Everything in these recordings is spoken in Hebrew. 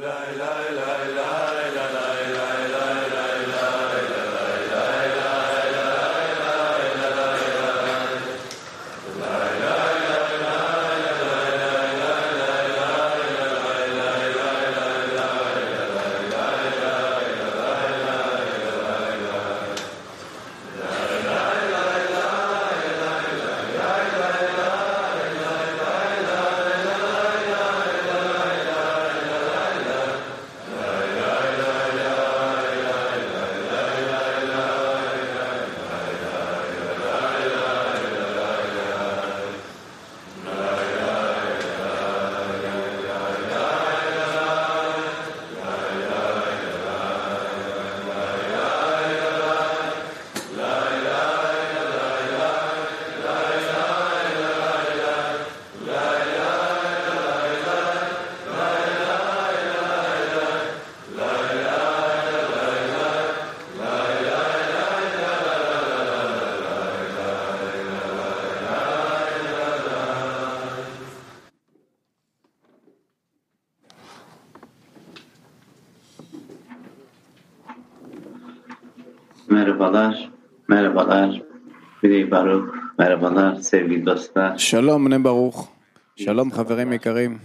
Merhabalar, merhabalar. Bnei Baruch, merhabalar sevgili dostlar. שלום בני ברוך, שלום חברים יקרים,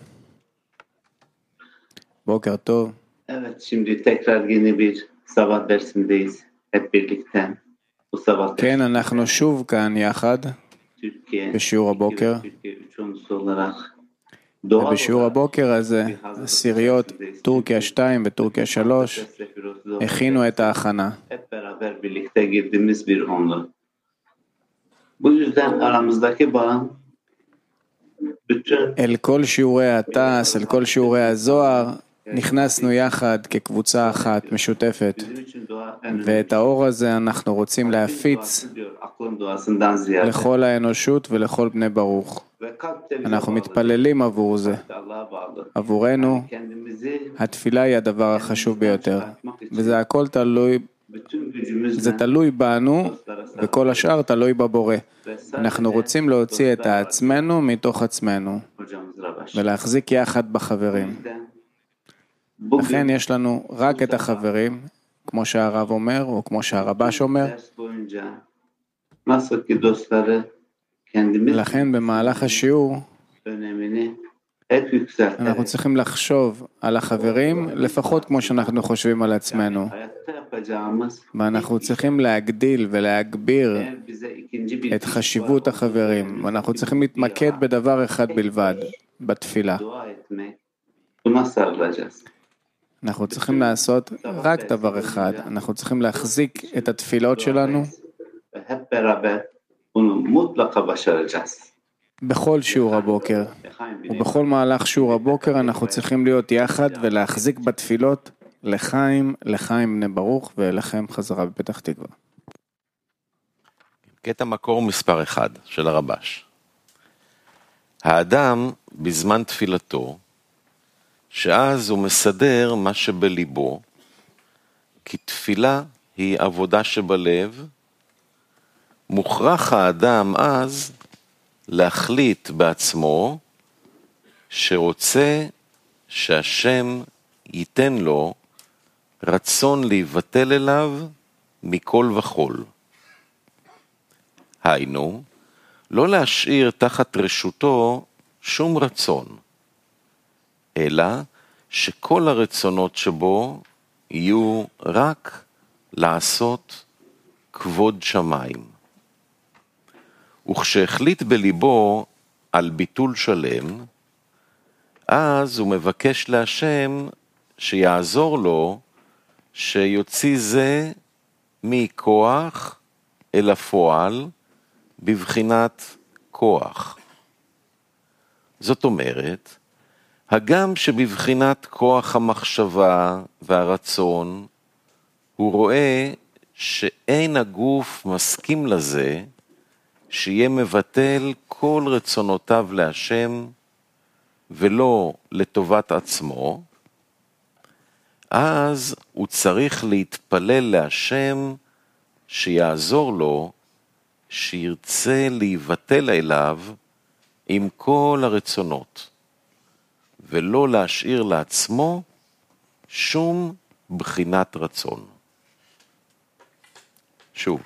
בוקר טוב. Evet, şimdi tekrar yeni bir sabah dersindeyiz hep birlikte. Bu sabah כן, אנחנו שוב כאן יחד Türkiye, בשיעור הבוקר, Türkiye üçüncüsü olarak ובשיעור הבוקר הזה, עשיריות טורקיה 2 וטורקיה 3 הכינו את ההכנה. hep beraber birlikte girdiğimiz bir onlu. Bu yüzden aramızdaki bağ bütün אל כל שיעורי התעש, אל כל שיעורי הזוהר, נכנסנו יחד כקבוצה אחת משותפת, bizim için dua en ואת האור הזה אנחנו רוצים להפיץ diyor, aklın duasından ziyade. לכל האנושות ולכל בני ברוך. Ve kalp de bize אנחנו bağlı. מתפללים עבור זה. Allah'a bağlı. עבורנו, Kendimizi התפילה היא הדבר החשוב ביותר, וזה הכל תלוי, bütün gücümüzle זה תלוי בנו, וכל השאר תלוי בבורא. אנחנו רוצים להוציא את עצמנו מתוך עצמנו, hocamızla başlayalım. ולהחזיק יחד בחברים. לכן יש לנו רק את החברים, כמו שהרב אומר, או כמו שהרבש אומר. ders boyunca nasıl ki dostları kendimiz לכן במהלך השיעור, önemini hep yükselterek אנחנו צריכים לחשוב על החברים, לפחות כמו שאנחנו חושבים על עצמנו. hayatta yapacağımız ואנחנו צריכים להגדיל ולהגביר eğer bize ikinci bir את חשיבות החברים, ואנחנו צריכים להתמקד בדבר אחד בלבד, בתפילה. dua etmek, buna sarılacağız. אנחנו צריכים לעשות רק דבר אחד, אנחנו צריכים להחזיק את התפילות שלנו Ve hep beraber bunu mutlaka başaracağız. בכל שיעור הבוקר, ובכל מהלך שיעור הבוקר אנחנו צריכים להיות יחד ולהחזיק בתפילות לחיים, לחיים בני ברוך ולכם חזרה בפתח תקווה. קטע מקור מספר 1 של הרבש. האדם בזמן תפילתו, שאז הוא מסדר מה שבליבו, כי תפילה היא עבודה שבלב, מוכרח האדם אז להחליט בעצמו שרוצה שהשם ייתן לו רצון להיבטל אליו מכל וכל. היינו, לא להשאיר תחת רשותו שום רצון, אלא שכל הרצונות שבו יהיו רק לעשות כבוד שמיים. וכשהחליט בליבו על ביטול שלם, אז הוא מבקש להשם שיעזור לו שיוציא זה מכוח אל הפועל בבחינת כוח. זאת אומרת, הגם שבבחינת כוח המחשבה והרצון, הוא רואה שאין הגוף מסכים לזה, שיהיה מבטל כל רצונותיו להשם, ולא לטובת עצמו, אז הוא צריך להתפלל להשם שיעזור לו, שירצה להיבטל אליו עם כל הרצונות, ולא להשאיר לעצמו שום בחינת רצון. שוב,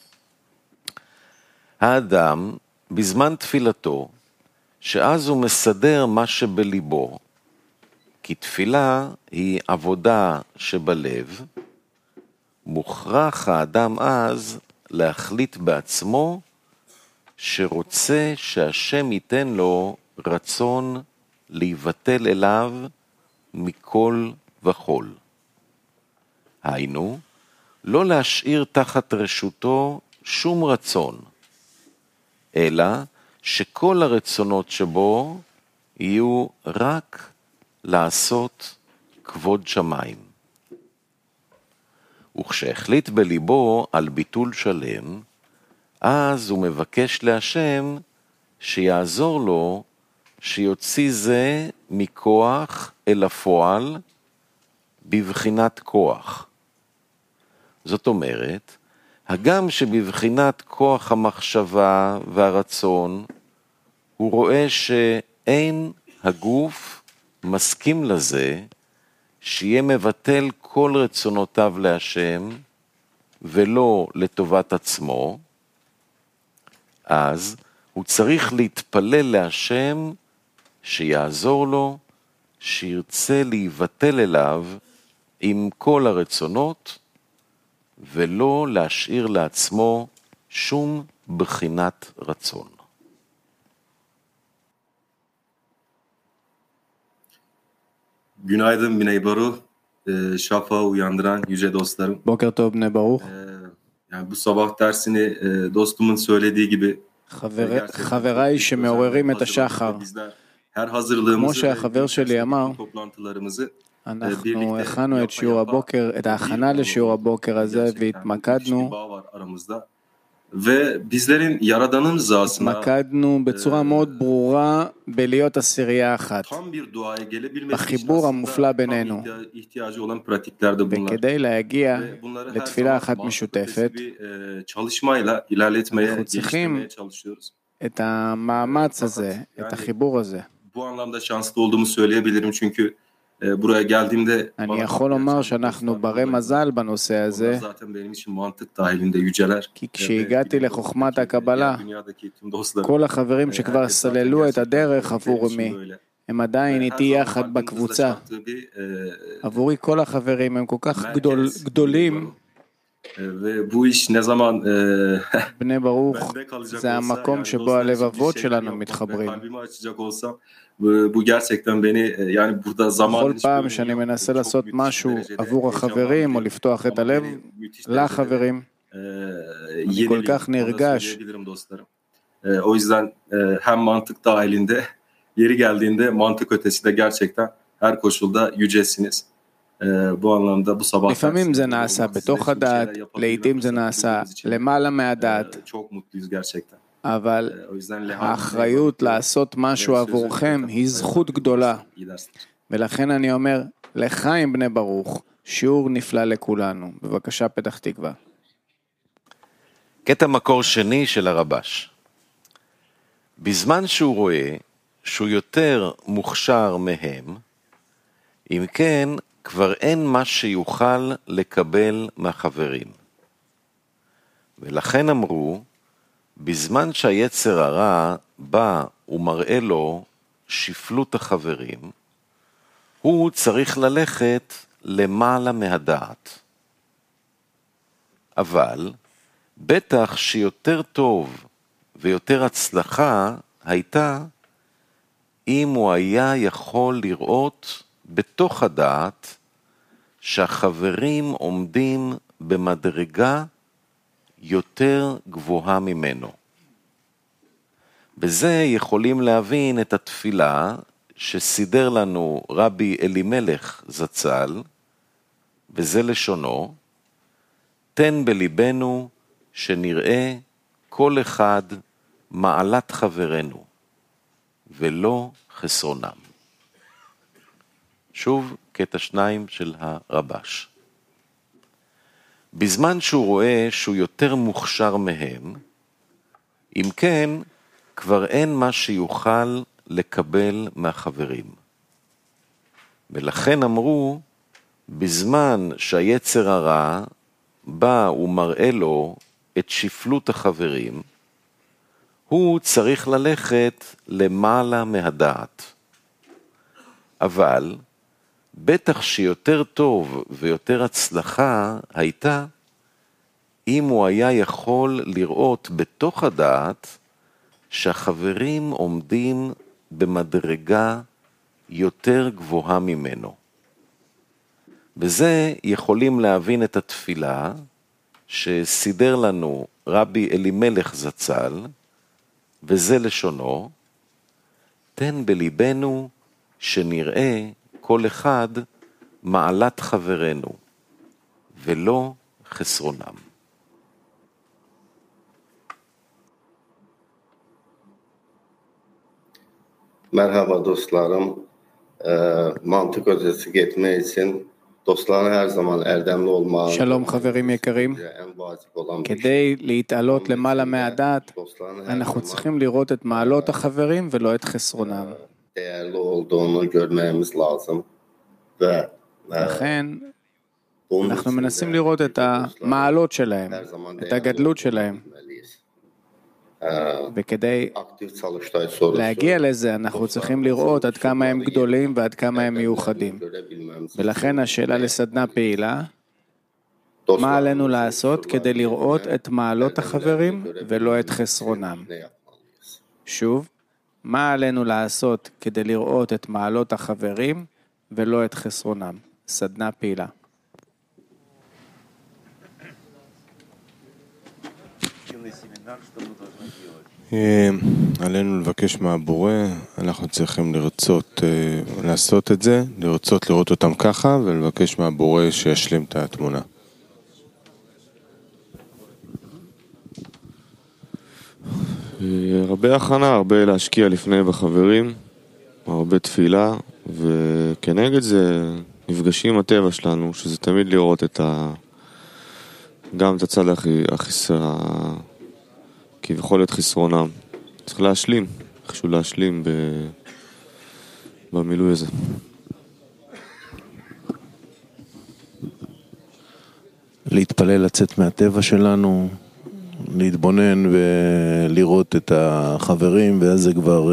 האדם בזמן תפילתו, שאז הוא מסדר מה שבליבו, כי תפילה היא עבודה שבלב, מוכרח האדם אז להחליט בעצמו שרוצה שהשם ייתן לו רצון להיבטל אליו מכל וכל. היינו, לא להשאיר תחת רשותו שום רצון, אלא שכל הרצונות שבו יהיו רק לעשות כבוד שמיים. וכשהחליט בליבו על ביטול שלם, אז הוא מבקש להשם שיעזור לו שיוציא זה מכוח אל הפועל בבחינת כוח. זאת אומרת, הגם שבבחינת כוח המחשבה והרצון, הוא רואה שאין הגוף מסכים לזה, שיהיה מבטל כל רצונותיו להשם, ולא לטובת עצמו, אז הוא צריך להתפלל להשם שיעזור לו, שירצה להיבטל אליו עם כל הרצונות, ולא להשאיר לעצמו שום בחינת רצון. Günaydın Biney Baru, şafağı uyandıran yüce dostlarım. בוקר טוב בני ברוך. Yani bu sabah dersini dostumun söylediği gibi חבריי שמעוררים את השחר, her hazırlığımızı כמו שהחבר שלי אמר, toplantılarımızı אנחנו הכנו את שיעור הבוקר, את ההכנה לשיעור הבוקר הזה, והתמקדנו ובizlerin Yaradan'ın rızasına התמקדנו בצורה מאוד ברורה בלהיות עשירייה אחת, tam bir duaya gelebilmesi בחיבור המופלא בינינו, ihtiyacı olan pratiklerdi bunlar. וכדי להגיע לתפילה אחת משותפת, çalışmayla ilerletmeye, אנחנו צריכים geliştirmeye çalışıyoruz. את המאמץ הזה, את החיבור הזה. Bu anlamda şanslı olduğumu söyleyebilirim çünkü buraya geldiğimde אני יכול לומר שאנחנו ברי מזל בנושא הזה, zaten benim için mantık dahilinde yüceler. כי כשהגעתי לחוכמת הקבלה, כל החברים שכבר סללו את הדרך עבורי, הם עדיין איתי יחד בקבוצה. עבורי כל החברים הם כל כך גדולים. Bu iş ne zaman בני ברוך זה המקום שבו הלבבות שלנו מתחברים. bu gerçekten beni yani burada zaman בכל פעם שאני מנסה לעשות משהו עבור החברים או לפתוח את הלב לחברים, אני כל כך נרגש. O yüzden hem mantık dahilinde yeri geldiğinde mantık ötesi de gerçekten her koşulda yücesiniz. bu anlamda bu sabah לפעמים זה נעשה בתוך הדעת, לעתים זה נעשה למעלה מהדעת, çok mutluyuz gerçekten. אבל האחריות לעשות משהו עבורכם היא זכות גדולה, ולכן אני אומר לחיים בני ברוך, שיעור נפלא לכולנו. בבקשה פתח תקווה. קטע מקור שני של הרבש. בזמן שהוא רואה שהוא יותר מוכשר מהם, אם כן כבר אין מה שיוכל לקבל מהחברים. ולכן אמרו, בזמן שהיצר הרע בא ומראה לו שפלות החברים, הוא צריך ללכת למעלה מהדעת. אבל בטח שיותר טוב ויותר הצלחה הייתה אם הוא היה יכול לראות בתוך הדעת שהחברים עומדים במדרגה יותר גבוהה ממנו. בזה יכולים להבין את התפילה שסידר לנו רבי אלימלך זצ"ל, וזה לשונו, תן בליבנו שנראה כל אחד מעלת חברנו, ולא חסרונם. שוב קטע 2 של הרבש. בזמן שהוא רואה שהוא יותר מוכשר מהם, אם כן, כבר אין מה שיוכל לקבל מהחברים. ולכן אמרו, בזמן שהיצר הרע בא ומראה לו את שפלות החברים, הוא צריך ללכת למעלה מהדעת. אבל בטח שיותר טוב ויותר הצלחה הייתה אם הוא היה יכול לראות בתוך הדעת שהחברים עומדים במדרגה יותר גבוהה ממנו. בזה יכולים להבין את התפילה שסידר לנו רבי אלימלך זצ"ל, וזה לשונו, תן בליבנו שנראה כל אחד מעלת חברנו, ולא חסרונם. Merhaba dostlarım. Mantık ötesi gitmek için dostların her zaman erdemli olmalı. שלום חברים יקרים, כדי להתעלות למעלה מהדעת, אנחנו צריכים לראות את מעלות החברים ולא את חסרונם. Değerli olduğunu görmemiz lazım. לכן אנחנו מנסים לראות את המעלות שלהם, את הגדלות שלהם. וכדי להגיע לזה אנחנו צריכים לראות עד כמה הם גדולים ועד כמה הם מיוחדים. ולכן השאלה לסדנה פעילה, מה עלינו לעשות כדי לראות את מעלות החברים ולא את חסרונם? שוב, מה עלינו לעשות כדי לראות את מעלות החברים ולא את חסרונם? סדנה פעילה. עלינו לבקש מהבורא, אנחנו צריכים לרצות לעשות את זה, לרצות לראות אותם ככה ולבקש מהבורא שישלים את התמונה. הרבה הכנה, הרבה להשקיע לפני בחברים, הרבה תפילה, וכנגד זה נפגשים עם הטבע שלנו, שזה תמיד לראות גם את הצד כביכול להיות חסרונם. צריך להשלים, איכשהו להשלים במילוי הזה. להתפלל לצאת מהטבע שלנו, להתבונן ולראות את החברים, ואז זה כבר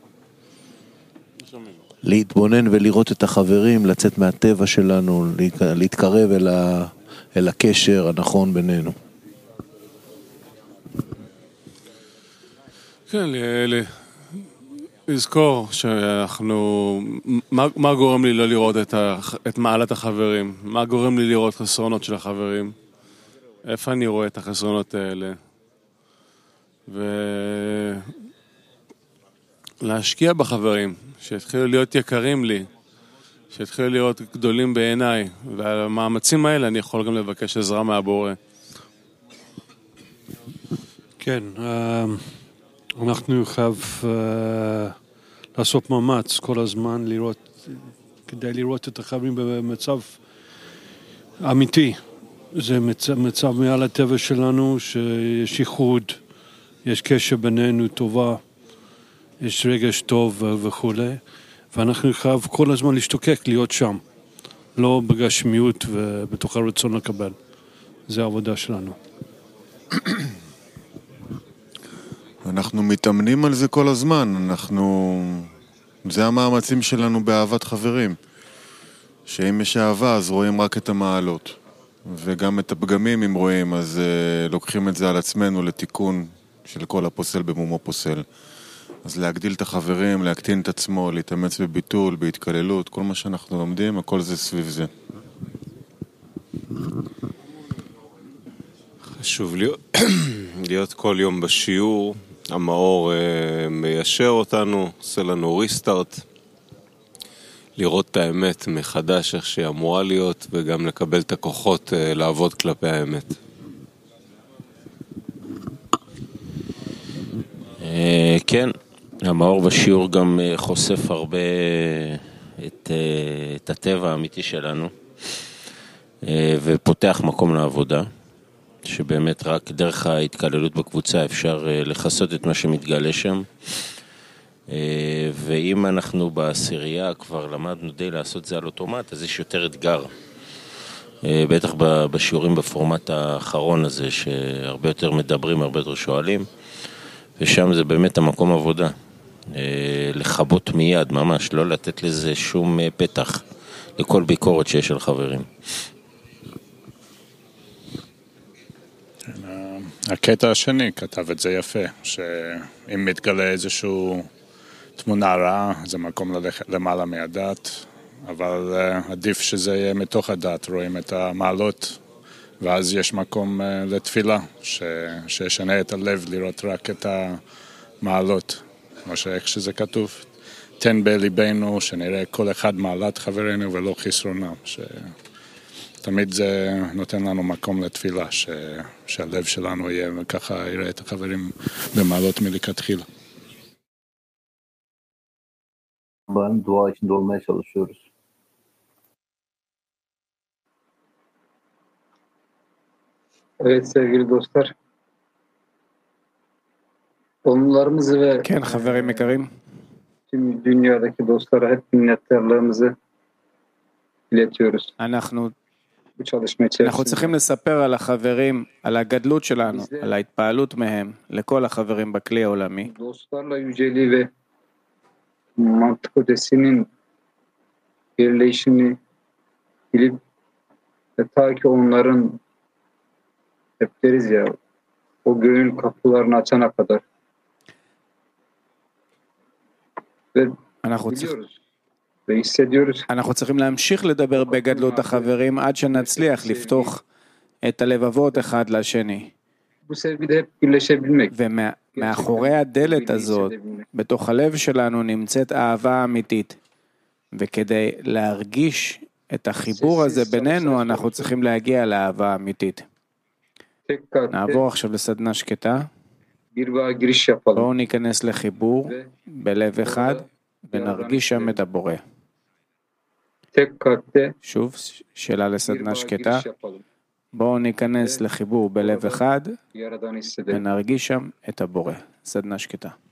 להתבונן ולראות את החברים, לצאת מהטבע שלנו, להתקרב אל הקשר הנכון בינינו. כן, לזכור שאנחנו, מה גורם לי לא לראות את מעלת החברים? מה גורם לי לראות חסרונות של החברים? איפה אני רואה את החסרונות האלה? ולהשקיע בחברים, שהתחילו להיות יקרים לי, שהתחילו להיות גדולים בעיניי, ועל המאמצים האלה אני יכול גם לבקש עזרה מהבורא. כן, אנחנו חייב לעשות מאמץ כל הזמן כדי לראות את החברים במצב אמיתי. זה מצב מעל הטבע שלנו, שיש ייחוד, יש קשר בינינו טובה, יש רגש טוב וכו'. ואנחנו חייב כל הזמן להשתוקק להיות שם, לא בגשמיות ובתוך הרצון לקבל. זה העבודה שלנו. אנחנו מתאמנים על זה כל הזמן, זה המאמצים שלנו באהבת חברים, שאם יש אהבה אז רואים רק את המעלות, וגם את הפגמים אם רואים, אז לוקחים את זה על עצמנו לתיקון של כל הפוסל במומו פוסל. אז להגדיל את החברים, להקטין את עצמו, להתאמץ בביטול, בהתקללות, כל מה שאנחנו לומדים, הכל זה סביב זה. חשוב להיות כל יום בשיעור, המאור מיישר אותנו, עושה לנו ריסטארט, לראות את האמת מחדש איך שהיא אמורה להיות, וגם לקבל את הכוחות לעבוד כלפי האמת. כן, המאור בשיעור גם חושף הרבה את הטבע האמיתי שלנו, ופותח מקום לעבודה. שבאמת רק דרך ההתקללות בקבוצה אפשר לחסות את מה שמתגלה שם. ואם אנחנו בעשירייה כבר למדנו די לעשות זה על אוטומט, אז יש יותר אתגר. בטח בשיעורים בפורמט האחרון הזה, שהרבה יותר מדברים, הרבה יותר שואלים, ושם זה באמת המקום עבודה. לחבות מיד, ממש, לא לתת לזה שום פתח לכל ביקורת שיש על חברים. הקטע השני כתב את זה יפה, שאם מתגלה איזשהו תמונה רעה, זה מקום ללכת למעלה מהדת, אבל עדיף שזה יהיה מתוך הדת, רואים את המעלות, ואז יש מקום לתפילה, שישנה את הלב לראות רק את המעלות, כמו שאיך שזה כתוב. תן בליבנו שנראה כל אחד מעלת חברינו ולא חסרונם, תמיד זה נותן לנו מקום לתפילה, שהלב שלנו יהיה וככה יראה את החברים במעלות מלכתחילה. Dua içinde olmaya çalışıyoruz. Evet sevgili dostlar. Onlarımızı ve כן, חברים יקרים. tüm dünyadaki dostlara hep minnettarlığımızı iletiyoruz. אנחנו Bu çalışma içerisinde. צריכים לספר על החברים, על הגדלות שלנו, על ההתפעלות מהם, לכל החברים בכלי העולמי. Dostlarla yüceliği ve mantık ötesinin birleşini bilip ve ta ki onların hep deriz ya o gönül kapılarını açana kadar ve biliyoruz ve hissediyoruz. אנחנו צריכים להמשיך לדבר בגדלות החברים עד שנצליח לפתוח את הלבבות אחד לשני. Bu sevgide hep birleşebilmek. ומאחורי הדלת הזאת, בתוך הלב שלנו נמצאת אהבה אמיתית. וכדי להרגיש את החיבור הזה בינינו, אנחנו צריכים להגיע לאהבה אמיתית. נעבור עכשיו לסדנה שקטה. בואו ניכנס לחיבור בלב אחד ונרגיש שם את הבורא. שוב, שאלה לסדנה שקטה. בואו ניכנס לחיבור בלב אחד ונרגיש שם את הבורא. סדנה שקטה.